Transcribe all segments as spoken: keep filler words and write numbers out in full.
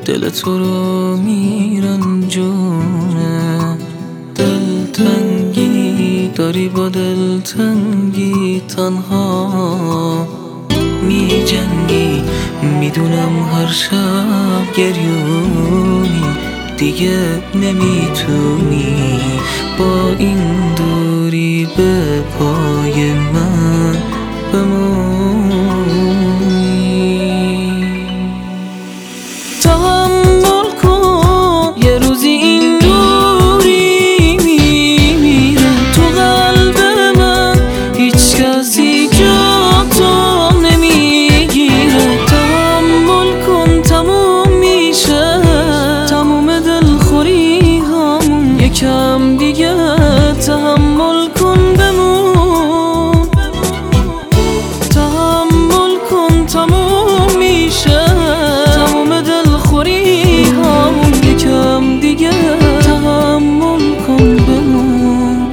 دل تو رو میرنجونه. دلتنگی داری با دلتنگی تنها می جنگی. میدونم هر شب گریونی، دیگه نمیتونی با این دوری به پای من بمونی. تحمل کن یه روزی این دوری میمیره تو قلب من، هیچ کسی جا تو نمیگیره. تحمل کن تموم میشه تموم دلخوری همون، یکم دیگه تحمل کن بمون. تحمل کن تموم میشه تموم دلخوری همون، یکم دیگه تحمل کن بمون.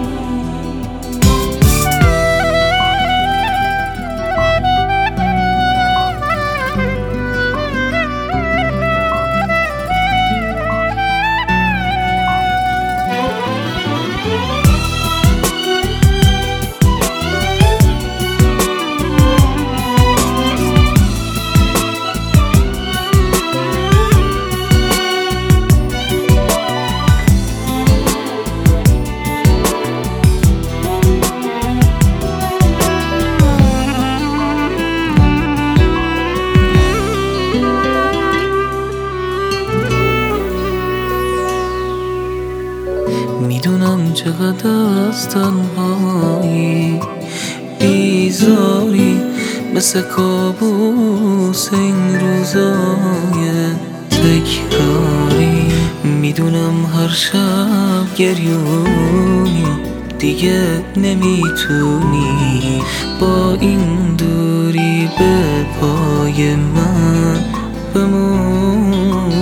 میدونم چقدر از تنهایی بیزاری، مثل کابوس این روزای تکراری. میدونم هر شب گریونی، دیگه نمیتونی با این دوری به پای من بمون.